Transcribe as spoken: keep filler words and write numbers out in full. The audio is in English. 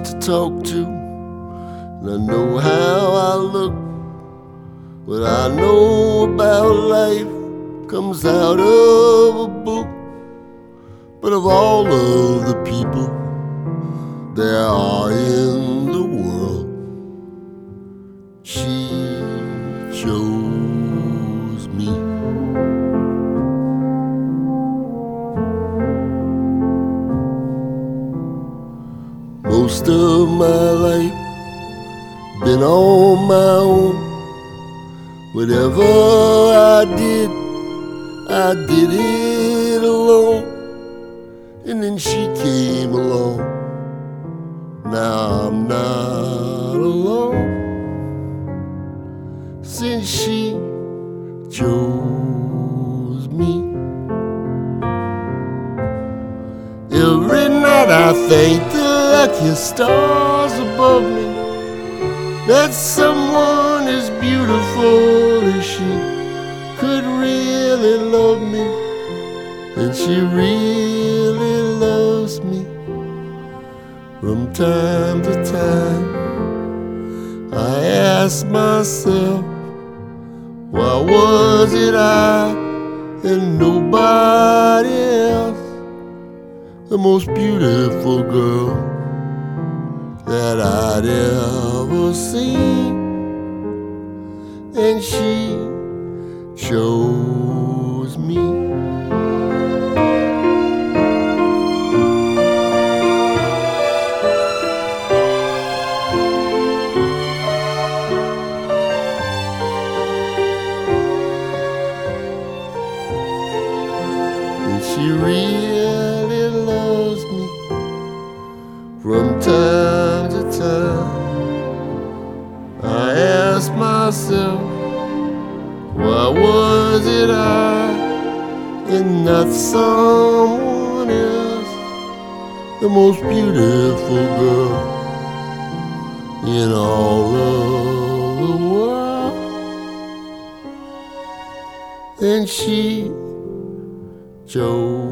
to talk to, and I know how I look. What I know about life comes out of a book. But of all of the people there are in the world, she chose me. Most of my life been on my own. Whatever I did, I did it alone. And then she came along. Now I'm not alone, since she chose me. Every night I thank the lucky stars above me that someone as beautiful as she could really love me, and she really loves me. From time to time I ask myself, why was it I and nobody else? The most beautiful girl that I'd ever seen, and she chose me. And she really loves me. From time to time I ask myself, why was it I and not someone else? The most beautiful girl in all of the world, and she chose